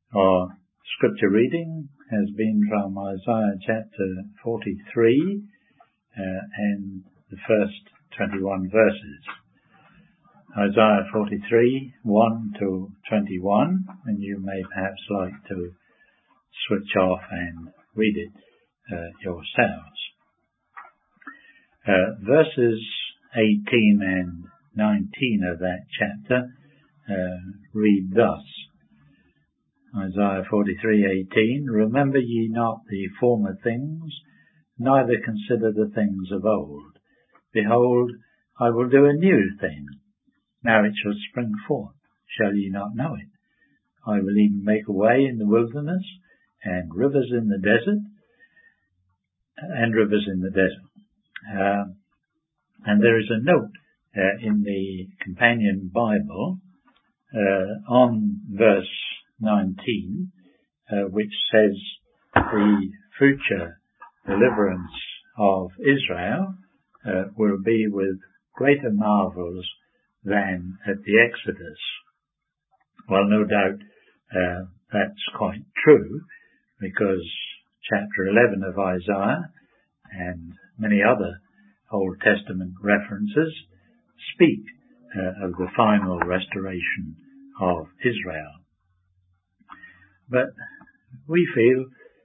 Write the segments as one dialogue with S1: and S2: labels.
S1: Our scripture reading has been from Isaiah chapter 43 and the first 21 verses. Isaiah 43, 1 to 21, and you may perhaps like to switch off and read it yourselves. Verses 18 and 19 of that chapter read thus. Isaiah 43:18, Remember ye not the former things, neither consider the things of old. Behold, I will do a new thing. Now it shall spring forth. Shall ye not know it? I will even make a way in the wilderness, and rivers in the desert. And there is a note in the companion Bible on verse 19, which says the future deliverance of Israel will be with greater marvels than at the Exodus. Well, no doubt that's quite true, because chapter 11 of Isaiah and many other Old Testament references speak of the final restoration of Israel. But we feel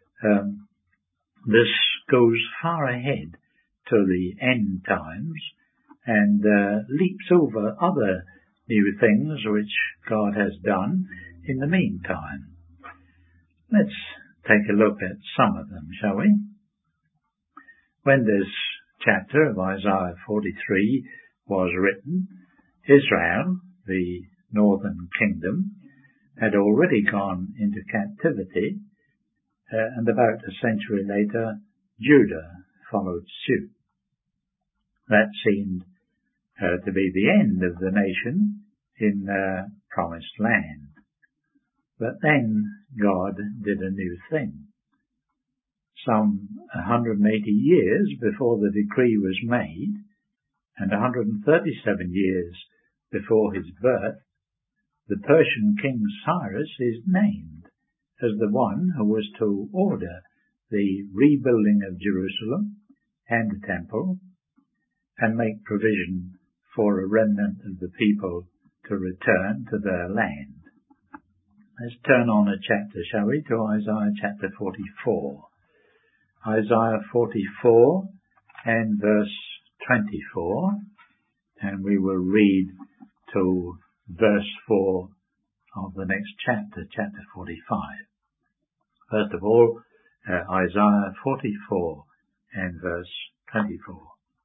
S1: this goes far ahead to the end times and leaps over other new things which God has done in the meantime. Let's take a look at some of them, shall we? When this chapter of Isaiah 43 was written, Israel, the northern kingdom, had already gone into captivity, and about a century later, Judah followed suit. That seemed to be the end of the nation in the promised land. But then God did a new thing. Some 180 years before the decree was made, and 137 years before his birth, the Persian king Cyrus is named as the one who was to order the rebuilding of Jerusalem and the temple and make provision for a remnant of the people to return to their land. Let's turn on a chapter, shall we, to Isaiah chapter 44. Isaiah 44 and verse 24, and we will read to verse 4 of the next chapter, chapter 45. First of all, Isaiah 44 and verse 24.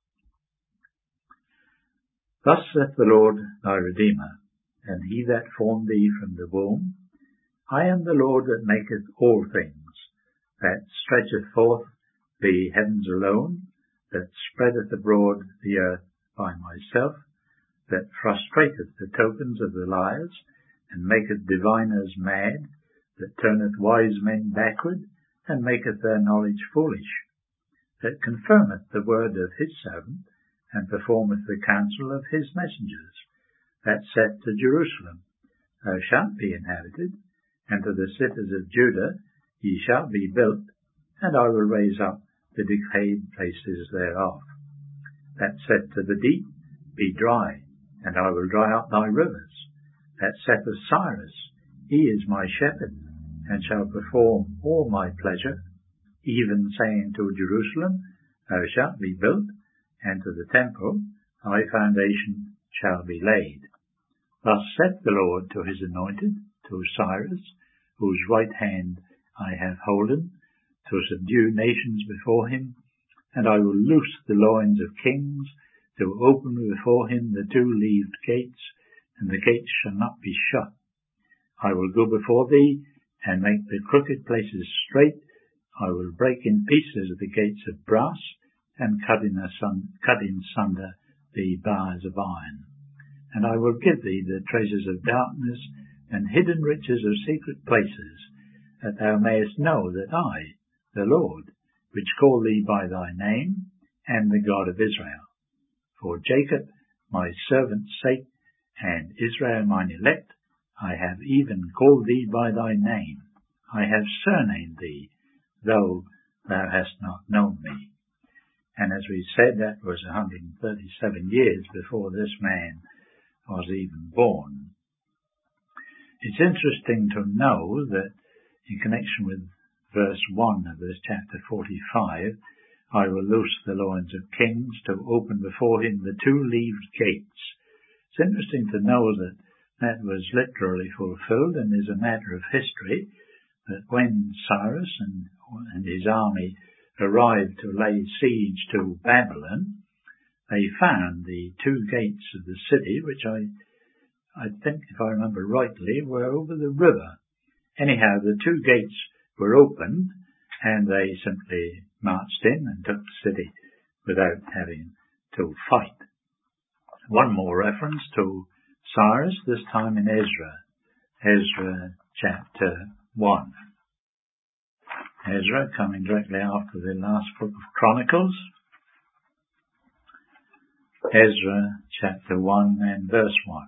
S1: Thus saith the Lord thy Redeemer, and he that formed thee from the womb, I am the Lord that maketh all things, that stretcheth forth the heavens alone, that spreadeth abroad the earth by myself, that frustrateth the tokens of the liars, and maketh diviners mad, that turneth wise men backward, and maketh their knowledge foolish, that confirmeth the word of his servant, and performeth the counsel of his messengers, that saith to Jerusalem, Thou shalt be inhabited, and to the cities of Judah, Ye shall be built, and I will raise up the decayed places thereof. That saith to the deep, Be dry, and I will dry up thy rivers. That saith of Cyrus, He is my shepherd, and shall perform all my pleasure, even saying to Jerusalem, Thou shalt be built, and to the temple, thy foundation shall be laid. Thus saith the Lord to his anointed, to Cyrus, whose right hand I have holden, to subdue nations before him, and I will loose the loins of kings, to open before him the two-leaved gates, and the gates shall not be shut. I will go before thee, and make the crooked places straight. I will break in pieces the gates of brass, and cut in sunder the bars of iron. And I will give thee the treasures of darkness, and hidden riches of secret places, that thou mayest know that I, the Lord, which call thee by thy name, am the God of Israel. For Jacob my servant's sake, and Israel mine elect, I have even called thee by thy name. I have surnamed thee, though thou hast not known me. And as we said, that was 137 years before this man was even born. It's interesting to know that in connection with verse 1 of this chapter 45, I will loose the loins of kings to open before him the two-leaved gates. It's interesting to know that that was literally fulfilled, and is a matter of history that when Cyrus and his army arrived to lay siege to Babylon, they found the two gates of the city, which I think, if I remember rightly, were over the river. Anyhow, the two gates were opened, and they simply marched in and took the city without having to fight. One more reference to Cyrus, this time in Ezra chapter 1. Ezra, coming directly after the last book of Chronicles. Ezra chapter 1 and verse 1.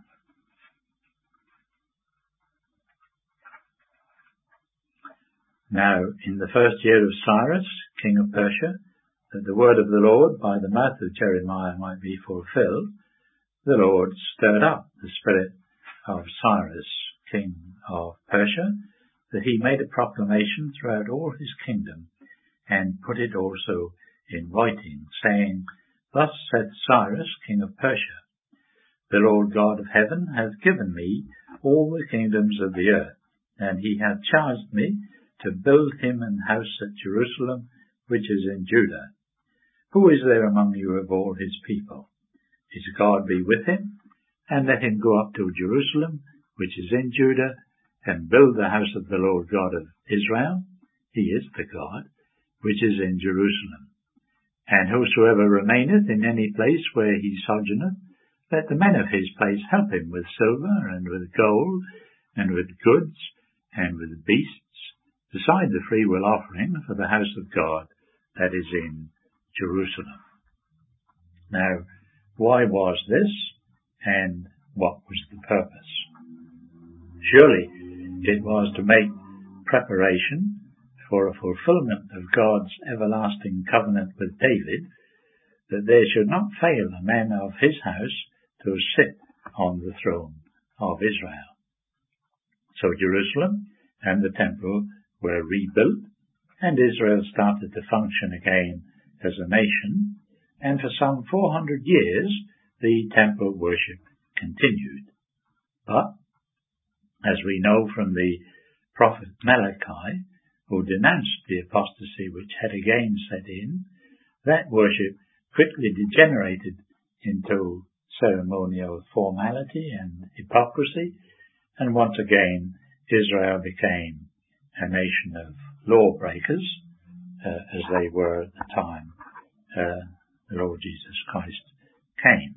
S1: Now, in the first year of Cyrus, king of Persia, that the word of the Lord by the mouth of Jeremiah might be fulfilled, the Lord stirred up the spirit of Cyrus, king of Persia, that he made a proclamation throughout all his kingdom, and put it also in writing, saying, Thus saith Cyrus, king of Persia, The Lord God of heaven hath given me all the kingdoms of the earth, and he hath charged me to build him an house at Jerusalem, which is in Judah. Who is there among you of all his people? His God be with him, and let him go up to Jerusalem, which is in Judah, and build the house of the Lord God of Israel. He is the God, which is in Jerusalem. And whosoever remaineth in any place where he sojourneth, let the men of his place help him with silver, and with gold, and with goods, and with beasts, beside the freewill offering for the house of God that is in Jerusalem. Now, why was this, and what was the purpose? Surely it was to make preparation for a fulfillment of God's everlasting covenant with David, that there should not fail a man of his house to sit on the throne of Israel. So Jerusalem and the temple were rebuilt, and Israel started to function again as a nation, and for some 400 years the temple worship continued. But, as we know from the prophet Malachi, who denounced the apostasy which had again set in, that worship quickly degenerated into ceremonial formality and hypocrisy, and once again Israel became a nation of lawbreakers, as they were at the time the Lord Jesus Christ came.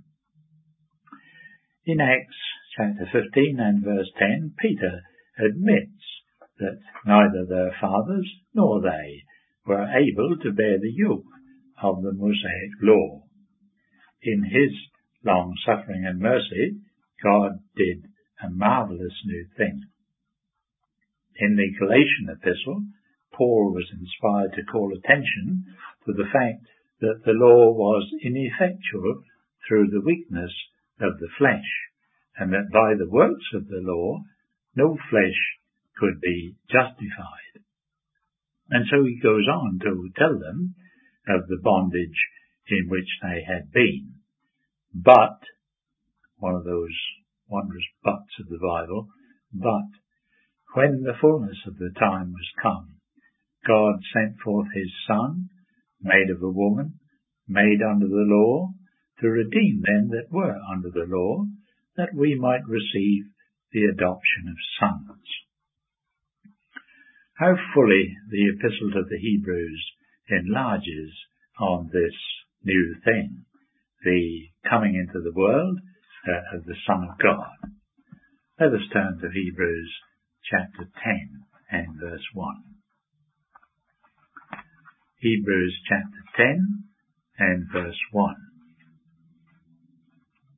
S1: In Acts chapter 15 and verse 10, Peter admits that neither their fathers nor they were able to bear the yoke of the Mosaic law. In his long suffering and mercy, God did a marvelous new thing. In the Galatian epistle, Paul was inspired to call attention to the fact that the law was ineffectual through the weakness of the flesh, and that by the works of the law no flesh could be justified. And so he goes on to tell them of the bondage in which they had been. But, one of those wondrous buts of the Bible, but when the fullness of the time was come, God sent forth his Son, made of a woman, made under the law, to redeem them that were under the law, that we might receive the adoption of sons. How fully the Epistle to the Hebrews enlarges on this new thing, the coming into the world of the Son of God. Let us turn to Hebrews chapter 10 and verse 1. Hebrews chapter 10 and verse 1.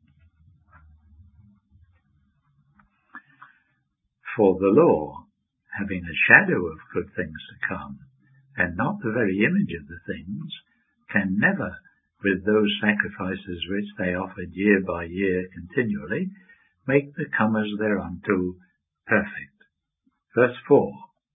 S1: For the law having a shadow of good things to come, and not the very image of the things, can never, with those sacrifices which they offered year by year continually, make the comers thereunto perfect. Verse 4.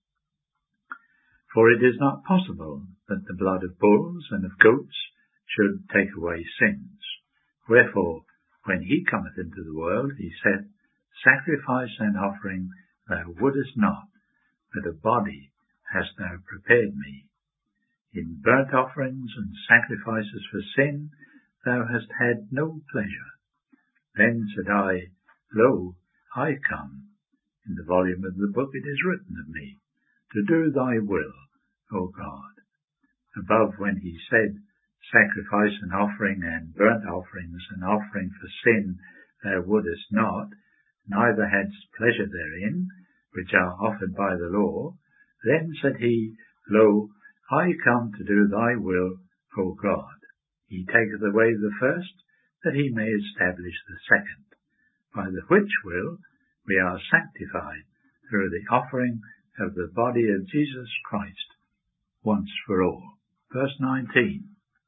S1: For it is not possible that the blood of bulls and of goats should take away sins. Wherefore, when he cometh into the world, he saith, Sacrifice and offering thou wouldest not, but a body hast thou prepared me. In burnt offerings and sacrifices for sin thou hast had no pleasure. Then said I, Lo, I come. In the volume of the book it is written of me, to do thy will, O God. Above, when he said, Sacrifice and offering and burnt offerings and offering for sin thou wouldest not, neither hadst pleasure therein, which are offered by the law, then said he, Lo, I come to do thy will, O God. He taketh away the first, that he may establish the second, by the which will we are sanctified through the offering of the body of Jesus Christ once for all. Verse 19.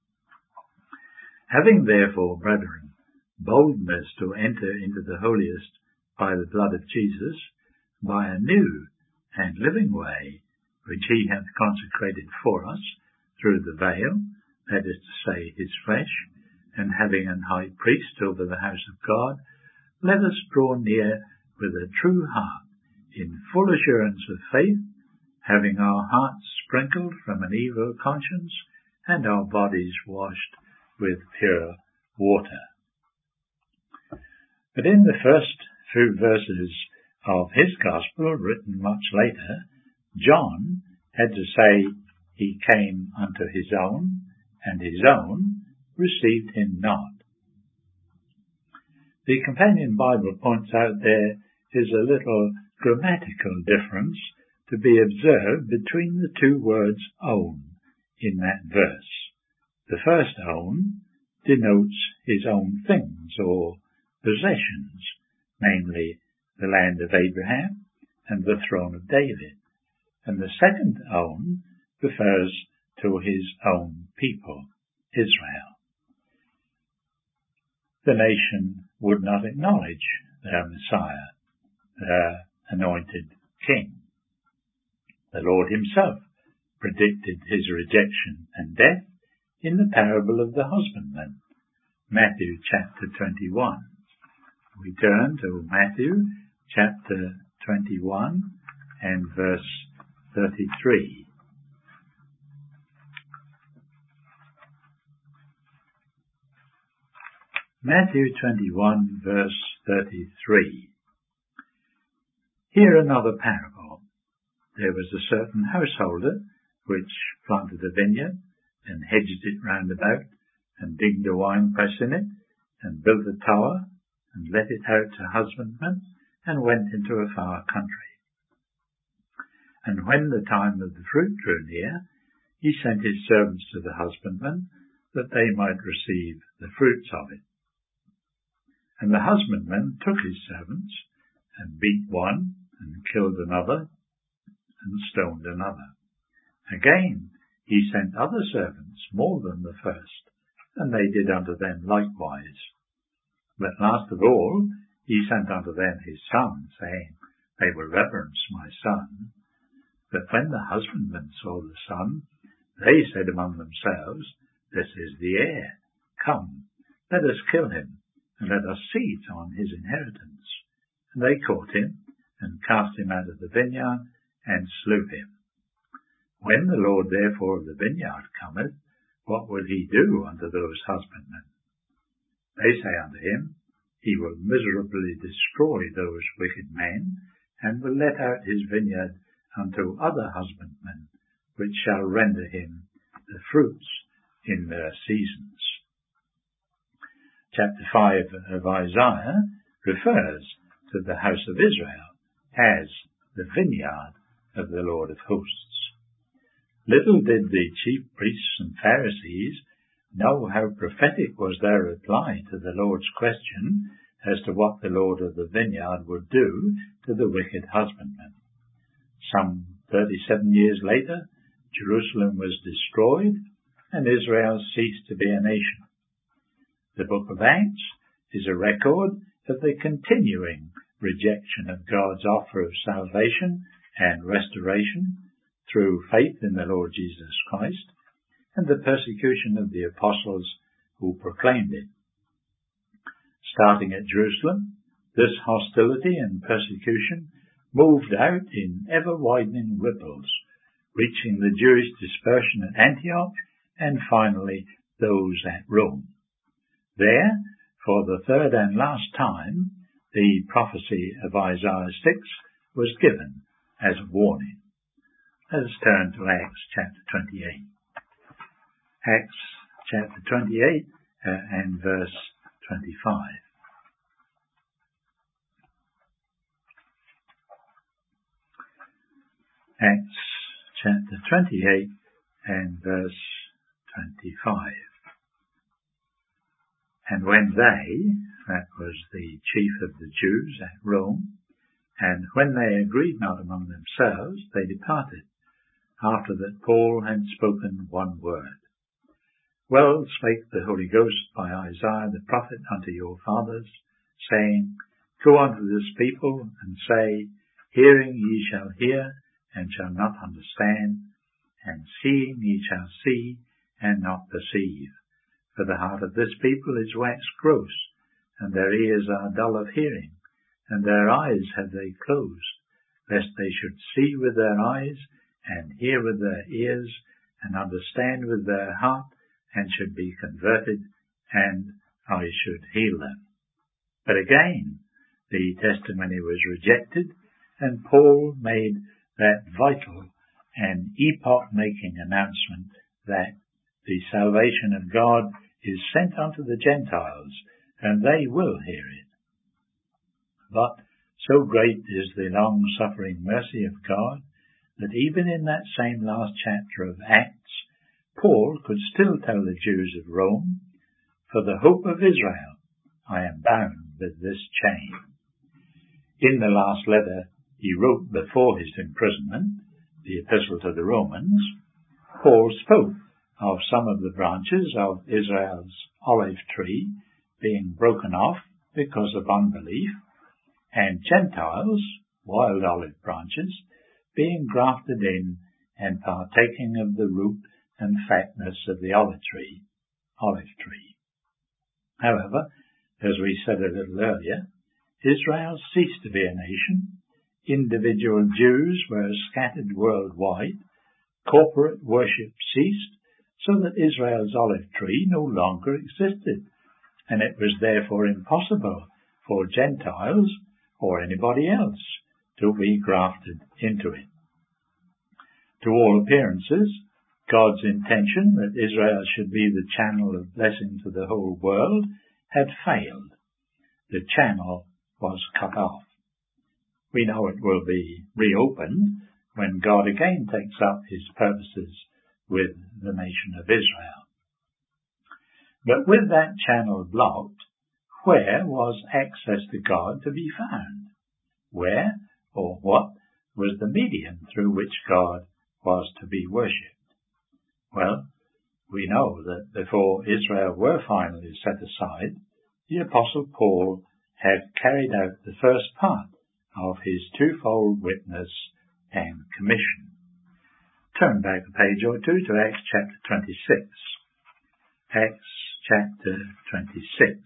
S1: Having therefore, brethren, boldness to enter into the holiest by the blood of Jesus, by a new and living way, which he hath consecrated for us through the veil, that is to say, his flesh, and having an high priest over the house of God, let us draw near with a true heart, in full assurance of faith, having our hearts sprinkled from an evil conscience, and our bodies washed with pure water. But in the first few verses of his gospel, written much later, John had to say he came unto his own, and his own received him not. The Companion Bible points out there is a little grammatical difference to be observed between the two words own in that verse. The first own denotes his own things or possessions, namely the land of Abraham and the throne of David, and the second own refers to his own people, Israel. The nation would not acknowledge their Messiah, their anointed king. The Lord himself predicted his rejection and death in the parable of the husbandman, Matthew chapter 21. We turn to Matthew chapter 21 and verse 33. Matthew 21 verse 33. Here another parable. There was a certain householder which planted a vineyard, and hedged it round about, and digged a winepress in it, and built a tower, and let it out to husbandmen, and went into a far country. And when the time of the fruit drew near, he sent his servants to the husbandmen, that they might receive the fruits of it. And the husbandman took his servants, and beat one, and killed another, and stoned another. Again he sent other servants, more than the first, and they did unto them likewise. But last of all he sent unto them his son, saying, They will reverence my son. But when the husbandmen saw the son, they said among themselves, This is the heir. Come, let us kill him, and let us seize on his inheritance. And they caught him, and cast him out of the vineyard, and slew him. When the Lord therefore of the vineyard cometh, what will he do unto those husbandmen? They say unto him, He will miserably destroy those wicked men, and will let out his vineyard unto other husbandmen, which shall render him the fruits in their seasons. Chapter 5 of Isaiah refers to the house of Israel as the vineyard of the Lord of hosts. Little did the chief priests and Pharisees know how prophetic was their reply to the Lord's question as to what the Lord of the vineyard would do to the wicked husbandman. Some 37 years later, Jerusalem was destroyed and Israel ceased to be a nation. The book of Acts is a record of the continuing rejection of God's offer of salvation and restoration through faith in the Lord Jesus Christ and the persecution of the apostles who proclaimed it. Starting at Jerusalem, this hostility and persecution moved out in ever-widening ripples, reaching the Jewish dispersion at Antioch and finally those at Rome. There, for the third and last time, the prophecy of Isaiah 6 was given as a warning. Let us turn to Acts chapter 28. Acts chapter 28 and verse 25. Acts chapter 28 and verse 25. And when they, that was the chief of the Jews at Rome, and when they agreed not among themselves, they departed, after that Paul had spoken one word. Well spake the Holy Ghost by Isaiah the prophet unto your fathers, saying, Go unto this people, and say, Hearing ye shall hear, and shall not understand, and seeing ye shall see, and not perceive. For the heart of this people is waxed gross, and their ears are dull of hearing, and their eyes have they closed, lest they should see with their eyes, and hear with their ears, and understand with their heart, and should be converted, and I should heal them. But again, the testimony was rejected, and Paul made that vital and epoch-making announcement that the salvation of God is sent unto the Gentiles, and they will hear it. But so great is the long-suffering mercy of God that even in that same last chapter of Acts, Paul could still tell the Jews of Rome, For the hope of Israel I am bound with this chain. In the last letter he wrote before his imprisonment, the Epistle to the Romans, Paul spoke of some of the branches of Israel's olive tree being broken off because of unbelief, and Gentiles, wild olive branches, being grafted in and partaking of the root and fatness of the olive tree. However, as we said a little earlier, Israel ceased to be a nation. Individual Jews were scattered worldwide. Corporate worship ceased, so that Israel's olive tree no longer existed, and it was therefore impossible for Gentiles or anybody else to be grafted into it. To all appearances, God's intention that Israel should be the channel of blessing to the whole world had failed. The channel was cut off. We know it will be reopened when God again takes up his purposes with the nation of Israel. But with that channel blocked, where was access to God to be found? Where or what was the medium through which God was to be worshipped? Well, we know that before Israel were finally set aside, the Apostle Paul had carried out the first part of his twofold witness and commission. Turn back a page or two to Acts chapter 26. Acts chapter 26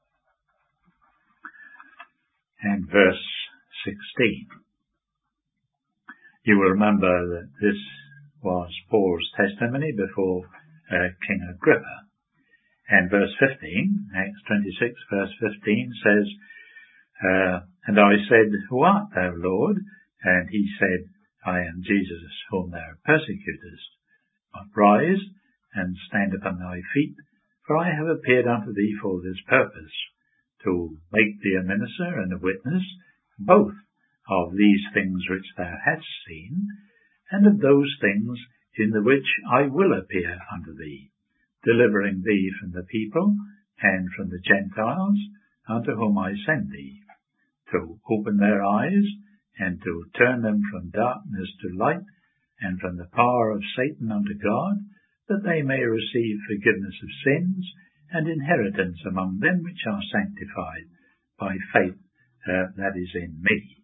S1: and verse 16. You will remember that this was Paul's testimony before King Agrippa. And verse 15, Acts 26 verse 15 says, And I said, Who art thou, Lord? And he said, I am Jesus, whom thou persecutest. But rise and stand upon thy feet, for I have appeared unto thee for this purpose, to make thee a minister and a witness, both of these things which thou hast seen, and of those things in the which I will appear unto thee, delivering thee from the people and from the Gentiles, unto whom I send thee, to open their eyes, and to turn them from darkness to light, and from the power of Satan unto God, that they may receive forgiveness of sins, and inheritance among them which are sanctified by faith that is in me.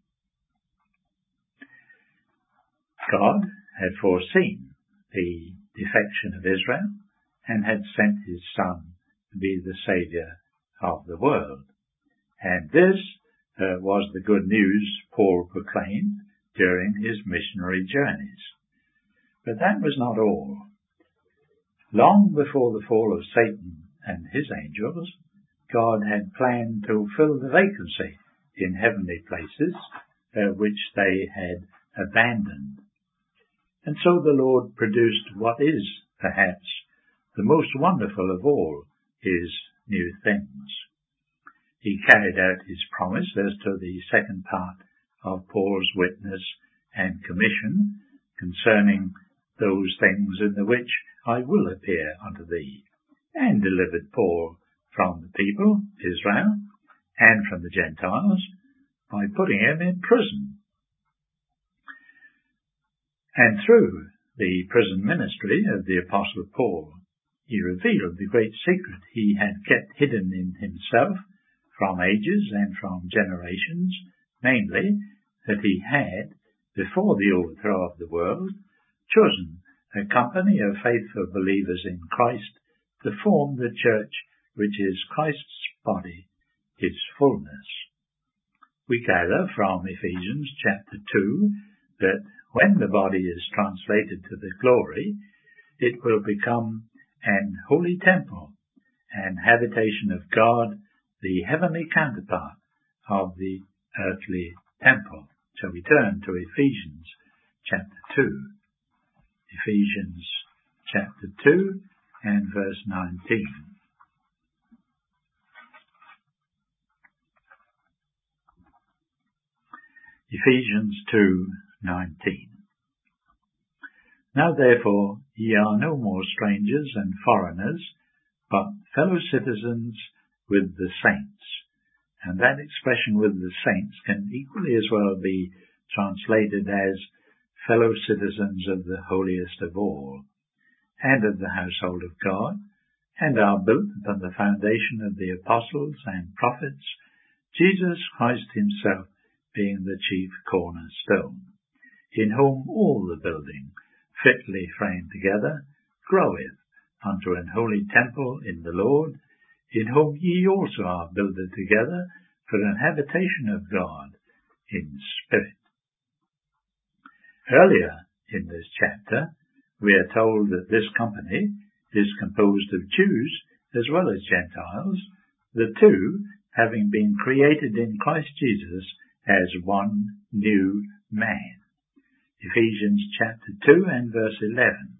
S1: God had foreseen the defection of Israel, and had sent his Son to be the Saviour of the world. And this was the good news Paul proclaimed during his missionary journeys. But that was not all. Long before the fall of Satan and his angels, God had planned to fill the vacancy in heavenly places which they had abandoned. And so the Lord produced what is, perhaps, the most wonderful of all his new things. He carried out his promise as to the second part of Paul's witness and commission concerning those things in the which I will appear unto thee, and delivered Paul from the people, Israel, and from the Gentiles, by putting him in prison. And through the prison ministry of the Apostle Paul, he revealed the great secret he had kept hidden in himself from ages and from generations, namely, that he had, before the overthrow of the world, chosen a company of faithful believers in Christ to form the church which is Christ's body, his fullness. We gather from Ephesians chapter 2 that when the body is translated to the glory, it will become an holy temple, an habitation of God, the heavenly counterpart of the earthly temple. So we turn to Ephesians chapter 2. Ephesians chapter 2 and verse 19. Ephesians 2:19. Now therefore ye are no more strangers and foreigners, but fellow citizens with the saints. And that expression with the saints can equally as well be translated as fellow citizens of the holiest of all, and of the household of God, and are built upon the foundation of the apostles and prophets, Jesus Christ himself being the chief cornerstone, in whom all the building, fitly framed together, groweth unto an holy temple in the Lord, in whom ye also are builded together for an habitation of God in spirit. Earlier in this chapter, we are told that this company is composed of Jews as well as Gentiles, the two having been created in Christ Jesus as one new man. Ephesians chapter 2 and verse 11.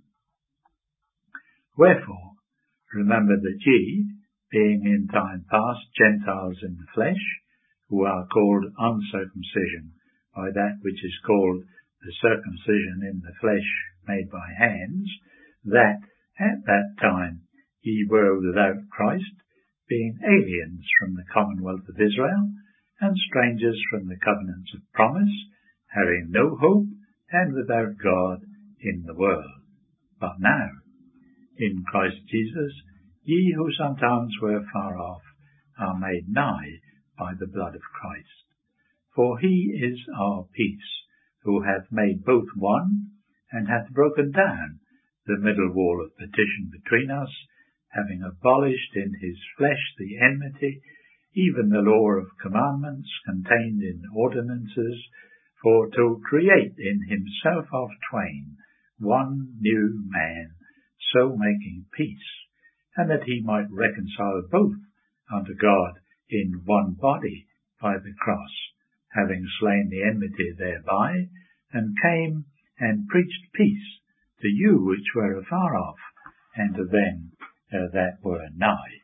S1: Wherefore, remember that ye, being in time past Gentiles in the flesh, who are called uncircumcision by that which is called the circumcision in the flesh made by hands, that at that time ye were without Christ, being aliens from the commonwealth of Israel, and strangers from the covenants of promise, having no hope, and without God in the world. But now, in Christ Jesus, ye who sometimes were far off are made nigh by the blood of Christ. For he is our peace, who hath made both one, and hath broken down the middle wall of partition between us, having abolished in his flesh the enmity, even the law of commandments contained in ordinances, for to create in himself of twain one new man, so making peace, and that he might reconcile both unto God in one body by the cross, having slain the enmity thereby, and came and preached peace to you which were afar off, and to them that were nigh.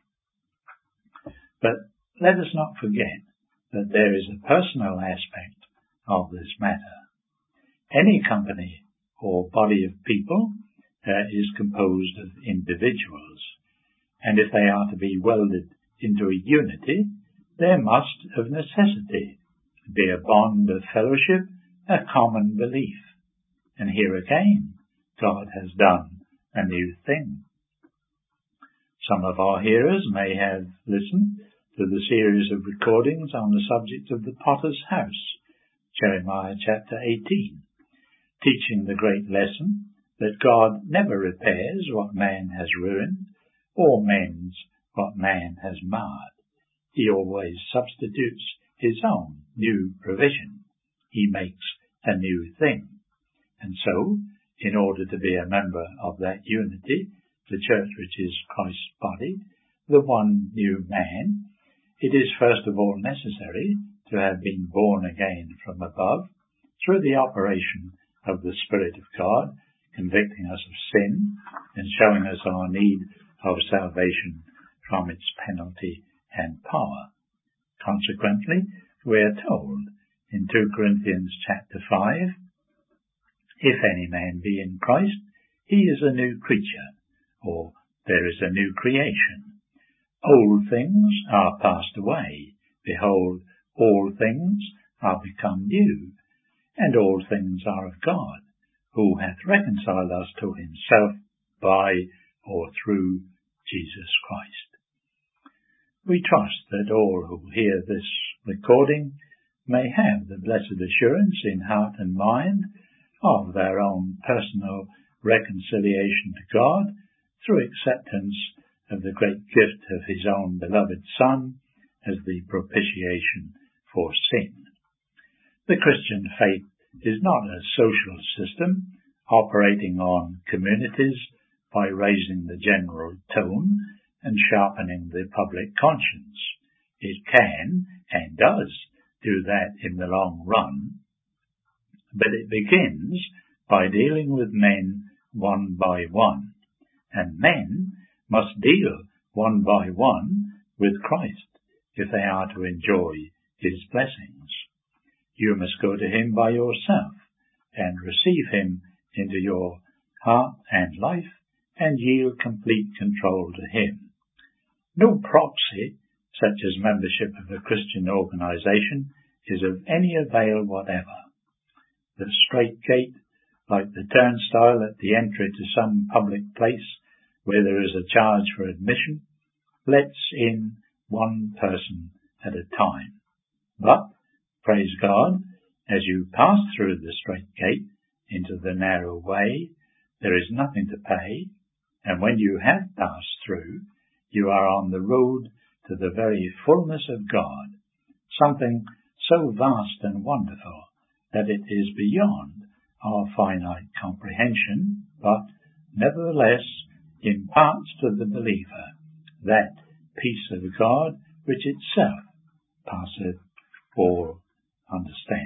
S1: But let us not forget that there is a personal aspect of this matter. Any company or body of people is composed of individuals, and if they are to be welded into a unity, there must of necessity be a bond of fellowship a common belief. And here again, God has done a new thing. Some of our hearers may have listened to the series of recordings on the subject of the potter's house, Jeremiah chapter 18, teaching the great lesson that God never repairs what man has ruined or mends what man has marred. He always substitutes his own new provision. He makes a new thing. And so, in order to be a member of that unity, the church which is Christ's body, the one new man, it is first of all necessary to have been born again from above through the operation of the Spirit of God, convicting us of sin and showing us our need of salvation from its penalty and power. Consequently, we are told in 2 Corinthians chapter 5, if any man be in Christ, he is a new creature, or there is a new creation. Old things are passed away. Behold, all things are become new, and all things are of God, who hath reconciled us to himself by or through Jesus Christ. We trust that all who hear this recording may have the blessed assurance in heart and mind of their own personal reconciliation to God through acceptance of the great gift of his own beloved Son as the propitiation for sin. The Christian faith is not a social system operating on communities by raising the general tone and sharpening the public conscience. It can and does do that in the long run, but it begins by dealing with men one by one, and men must deal one by one with Christ if they are to enjoy his blessings. You must go to him by yourself and receive him into your heart and life and yield complete control to him. No proxy, such as membership of a Christian organization, is of any avail whatever. The straight gate, like the turnstile at the entry to some public place where there is a charge for admission, lets in one person at a time. But, praise God, as you pass through the straight gate into the narrow way, there is nothing to pay, and when you have passed through, you are on the road to the very fullness of God, something so vast and wonderful that it is beyond our finite comprehension, but nevertheless imparts to the believer that peace of God which itself passeth all understanding.